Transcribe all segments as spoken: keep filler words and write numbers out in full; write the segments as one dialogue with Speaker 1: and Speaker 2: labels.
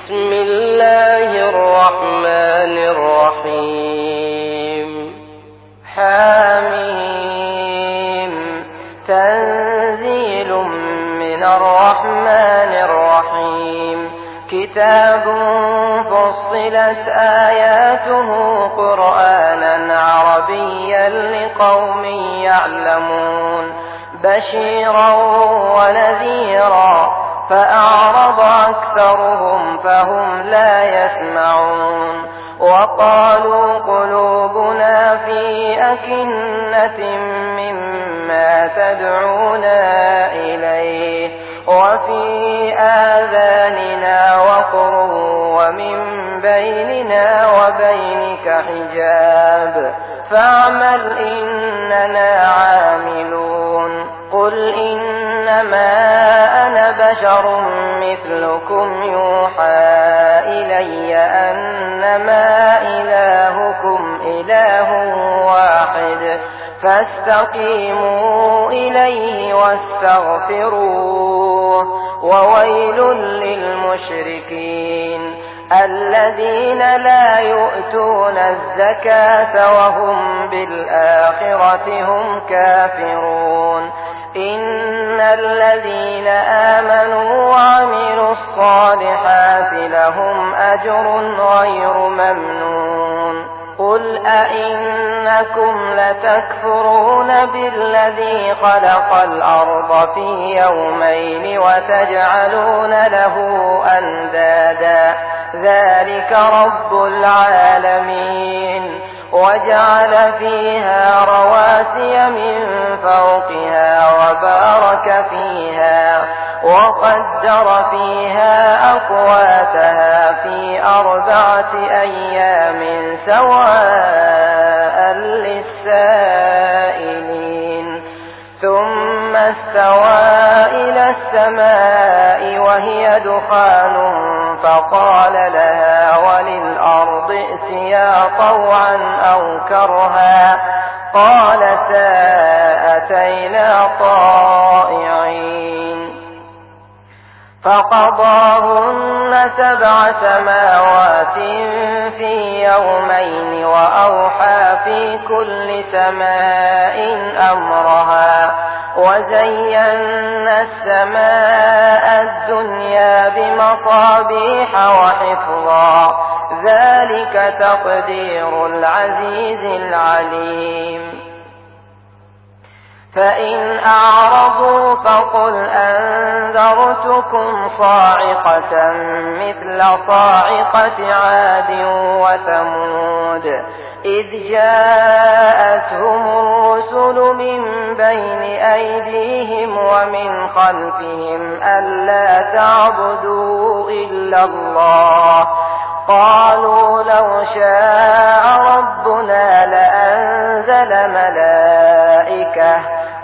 Speaker 1: بسم الله الرحمن الرحيم. حاميم. تنزيل من الرحمن الرحيم. كتاب فصلت آياته قرآنا عربيا لقوم يعلمون بشيرا ونذيرا فأعرض أكثرهم فهم لا يسمعون. وقالوا قلوبنا في أكنة مما تدعونا إليه وفي آذاننا وقر ومن بيننا وبينك حجاب فاعمل إننا عاملون. قل إنما أنا بشر مثلكم يوحى إلي أنما إلهكم إله واحد فاستقيموا إليه واستغفروه. وويل للمشركين الذين لا يؤتون الزكاة وهم بالآخرة هم كافرون. إن الذين آمنوا وعملوا الصالحات لهم أجر غير ممنون. قل أئنكم لتكفرون بالذي خلق الأرض في يومين وتجعلون له أندادا ذلك رب العالمين. وجعل فيها رواسي من فوقها وبارك فيها وقدر فيها أقواتها في أربعة أيام سواء للسائلين. ثم استوى إلى السماء وهي دخان فقال لها وللأرض ائتيا طوعا أو كرها قالتا أتينا طائعين. فقضاهن سبع سماوات في يومين وأوحى في كل سماء أمرها وزينا السماء الدنيا بمصابيح وحفظا ذلك تقدير العزيز العليم. فإن أعرضوا فقل أنذرتكم صاعقة مثل صاعقة عاد وثمود إذ جاءتهم الرسل من بين أيديهم ومن خلفهم ألا تعبدوا إلا الله قالوا لو شاء ربنا لأنزل ملائكة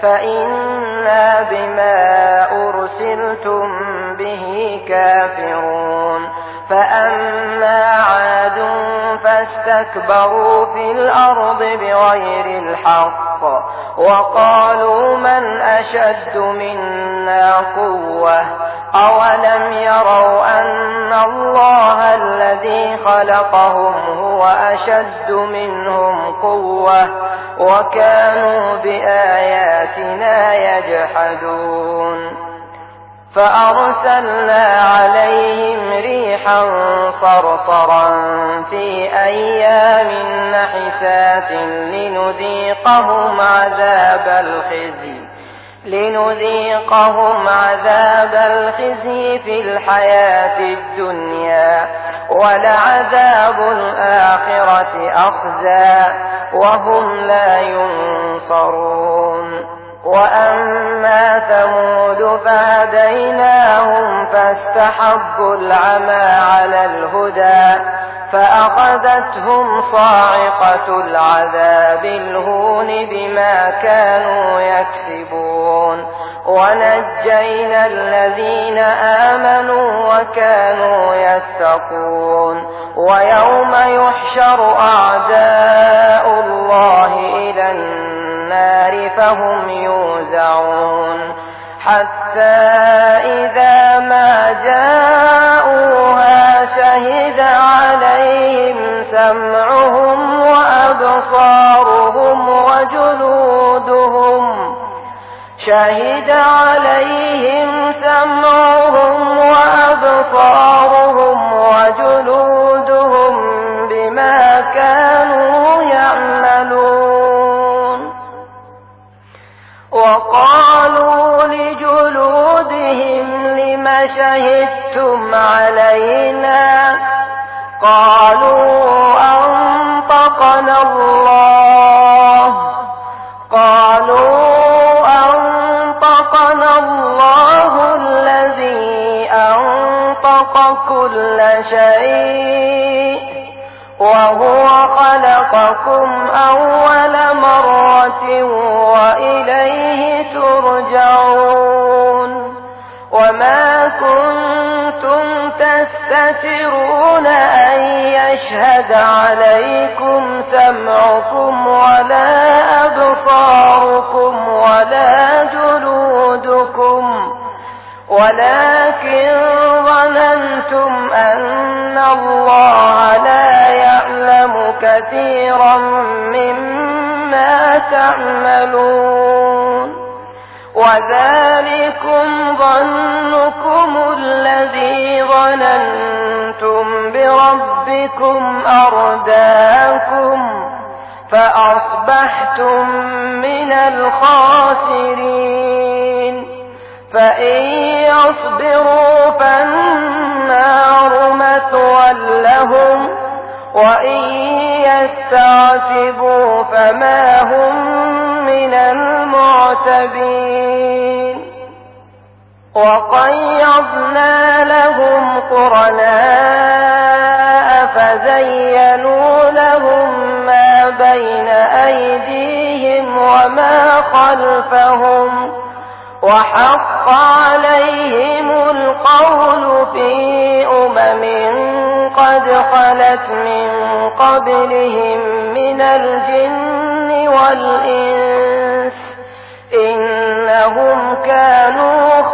Speaker 1: فإنا بما أرسلتم به كافرون. فأما عاد فاستكبروا في الأرض بغير الحق وقالوا من أشد منا قوة أولم يروا أن الله الذي خلقهم هو أشد منهم قوة وكانوا بآياتنا يجحدون. فأرسلنا عليهم ريحا صرصرا في أيام نحسات لنذيقهم عذاب الخزي لنذيقهم عذاب الخزي في الحياة الدنيا ولعذاب الآخرة أخزى وهم لا ينصرون. وأما ثمود فهديناهم فاستحبوا العمى على الهدى فأخذتهم صاعقة العذاب الهون بما كانوا يكسبون. ونجينا الذين آمنوا وكانوا يتقون. ويوم يحشر أعداء الله إلى النار فهم يوزعون حتى إذا ما جاءوها سمعهم وأبصارهم وجلودهم شهد عليهم سمعهم وأبصارهم وجلودهم بما كانوا يعملون. وقالوا لجلودهم لم شهدتم علينا؟ قالوا أنطقنا الله قالوا أنطقنا الله الذي أنطق كل شيء وهو خلقكم أول مرة وإليه ترجعون. وما كنتم تستترون أن يشهد عليكم سمعكم ولا أبصاركم ولا جلودكم ولكن ظننتم أن الله لا يعلم كثيرا مما تعملون. وذلكم ظنكم الذي ظننتم بربكم أرداكم فأصبحتم من الخاسرين. فإن يصبروا فالنار مثوى لهم وإن يستعتبوا فما هم من المعتبين. وقيضنا لهم قرناء فزينوا لهم ما بين أيديهم وما خلفهم وحق عليهم القول في أمم قد خلت من قبلهم من الجن والإنس إنهم كانوا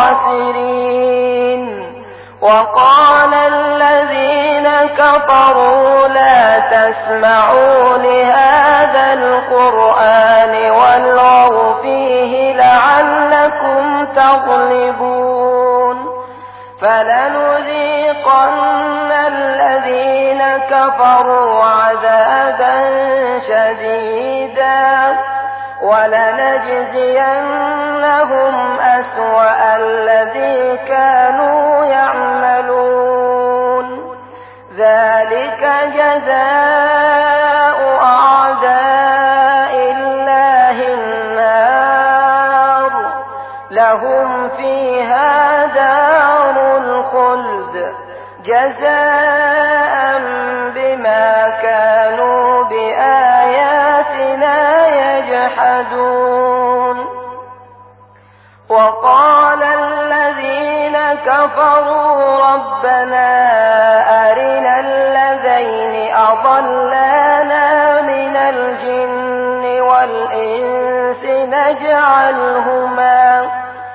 Speaker 1: خاسرين. وقال الذين كفروا لا تسمعوا لهذا القرآن والغوا فيه لعلكم تغلبون. فلنذيقن الذين كفروا عذابا شديدا ولنجزينهم أسوأ الذي كانوا يعملون. ذلك جزاء أعداء الله النار لهم فيها دار الخلد جزاء بما كانوا بآياتنا يجحدون. وقال الذين كفروا ربنا أرنا الذين أضلانا من الجن والإنس نجعلهما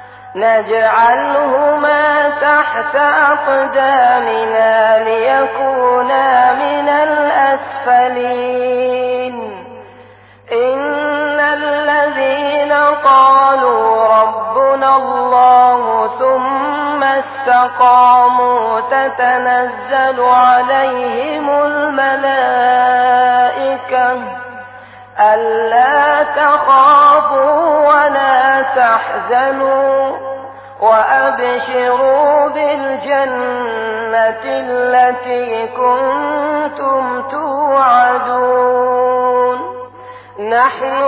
Speaker 1: نجعلهما تحت أقدامنا ليكونا من الأسفلين. إن الذين قالوا ربنا الله ثم استقاموا تتنزل عليهم الملائكة ألا تخافوا ولا تحزنوا وأبشروا بالجنة التي كنتم توعدون. نحن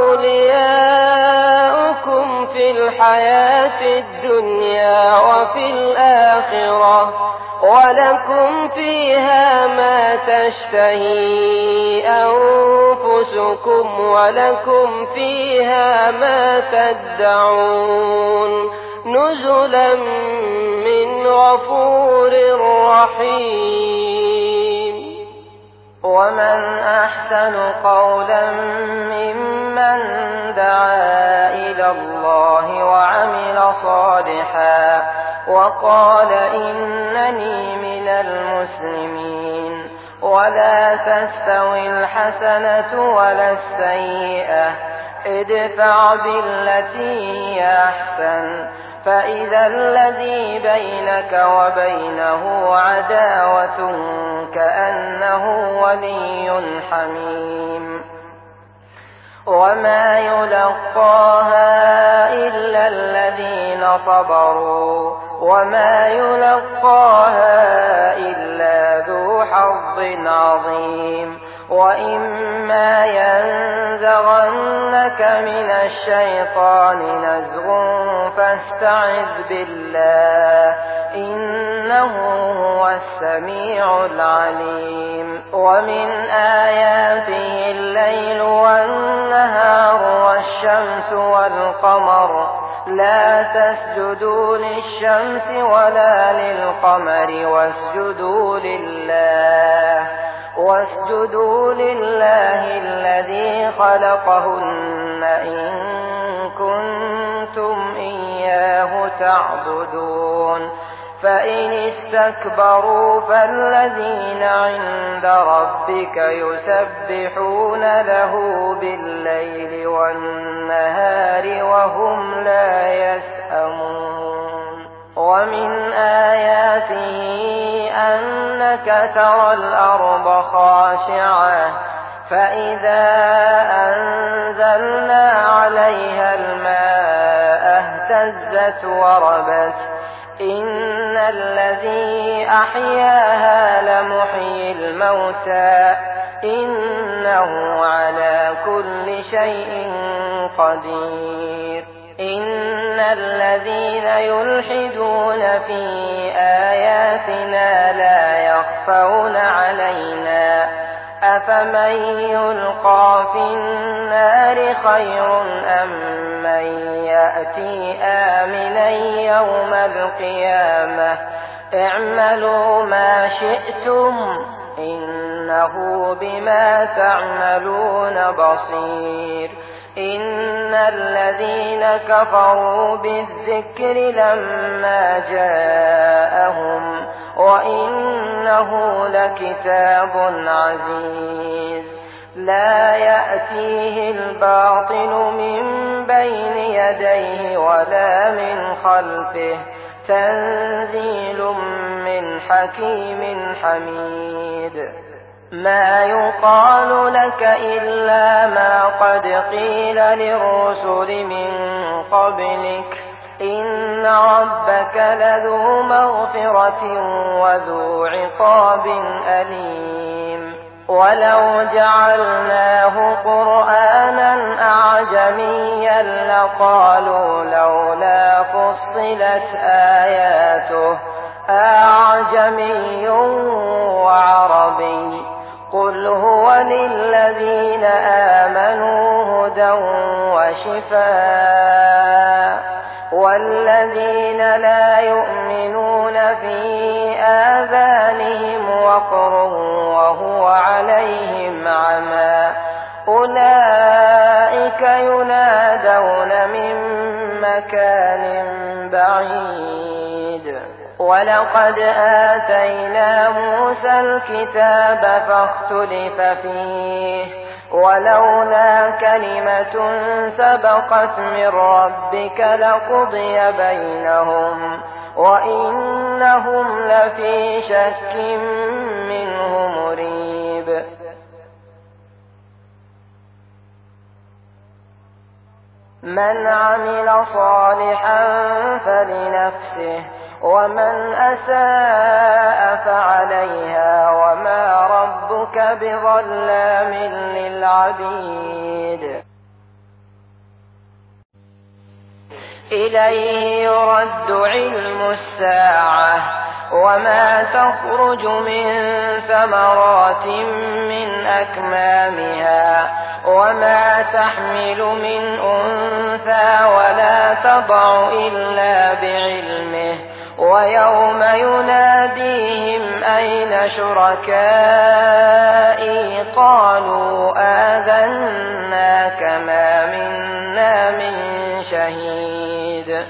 Speaker 1: أولياؤكم في الحياة الدنيا وفي الآخرة ولكم فيها ما تشتهي أنفسكم ولكم فيها ما تدعون نزلا من غفور رحيم. ومن أحسن قولا ممن دعا إلى الله وعمل صالحا وقال إنني من المسلمين. ولا تستوي الحسنة ولا السيئة ادفع بالتي هي أحسن فإذا الذي بينك وبينه عداوة كأنه ولي حميم وما يلقاها إلا الذين صبروا وما يلقاها إلا ذو حظ عظيم وإما ينزغنك من الشيطان نزغ فاستعذ بالله إنه هو السميع العليم ومن آياته الليل والنهار والشمس والقمر لا تسجدوا للشمس ولا للقمر واسجدوا لله واسجدوا لله الذي خلقهن إن كنتم إياه تعبدون فإن استكبروا فالذين عند ربك يسبحون له بالليل والنهار وهم لا يسأمون ومن آياته أنك ترى الأرض خاشعة فإذا أنزلنا عليها الماء اهتزت وربت إن الذي أحياها لمحيي الموتى إنه على كل شيء قدير إن الذين يلحدون في آياتنا لا يخفون علينا أفمن يلقى في النار خير أم من يأتي آمنا يوم القيامة اعملوا ما شئتم إنه بما تعملون بصير إن الذين كفروا بالذكر لما جاءهم وإنه لكتاب عزيز لا يأتيه الباطل من بين يديه ولا من خلفه تنزيل من حكيم حميد ما يقال لك إلا ما قد قيل للرسل من قبلك إن ربك لذو مغفرة وذو عقاب أليم ولو جعلناه قرآنا أعجميا لقالوا لولا فصلت آياته أعجمي وعربي قل هو للذين آمنوا هدى وشفاء والذين لا يؤمنون في آذانهم وقر وهو عليهم عمى أولئك ينادون من مكان بعيد ولقد آتينا موسى الكتاب فاختلف فيه ولولا كلمة سبقت من ربك لقضي بينهم وإنهم لفي شك منه مريب من عمل صالحا فلنفسه ومن أساء فعليها وما ربك بظلام للعبيد إليه يرد علم الساعة وما تخرج من ثمرات من أكمامها وما تحمل من أنثى ولا تضع إلا بعلمه ويوم يناديهم أين شركائي قالوا آذناك ما منا من شهيد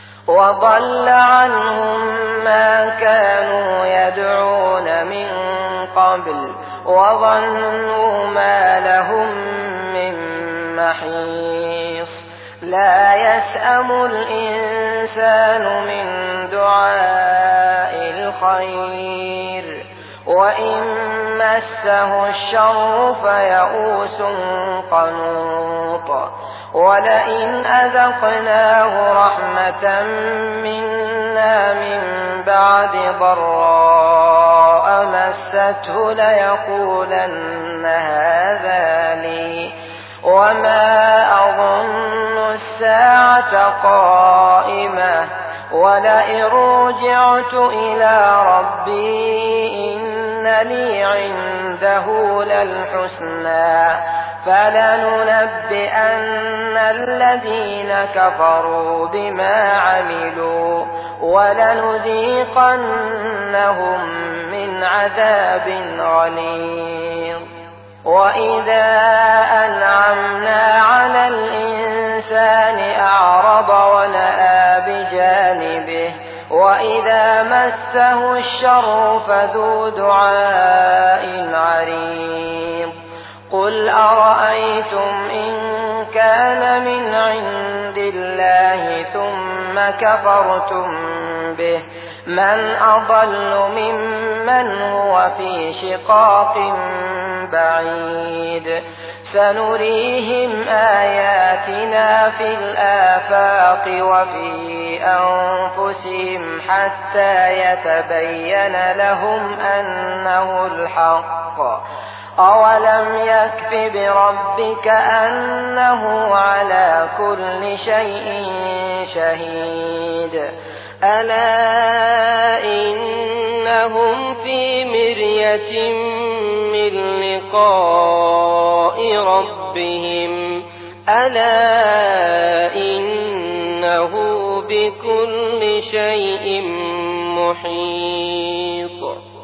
Speaker 1: وضل عنهم ما كانوا يدعون من قبل وظنوا ما لهم من محيص لا يسأم الإنسان من دعاء الخير وإن مسه الشر فيئوس قنوط ولئن أذقناه رحمة منا من بعد ضراء مسته ليقولن هذا لي وما أظن الساعة قائمة ولئن رجعت إلى ربي إن لي عنده للحسنى فلننبئن الذين كفروا بما عملوا ولنذيقنهم من عذاب غليظ وإذا أنعمنا على الإنسان أعرض ونأى بجانبه وإذا مسه الشر فذو دعاء عريض قل أرأيتم إن كان من عند الله ثم كفرتم به من أضل ممن هو في شقاق بعيد سنريهم آياتنا في الآفاق وفي أنفسهم حتى يتبين لهم أنه الحق أولم يكف بربك أنه على كل شيء شهيد ألا إنهم في مرية من لقاء ربهم ألا إنه بكل شيء محيط.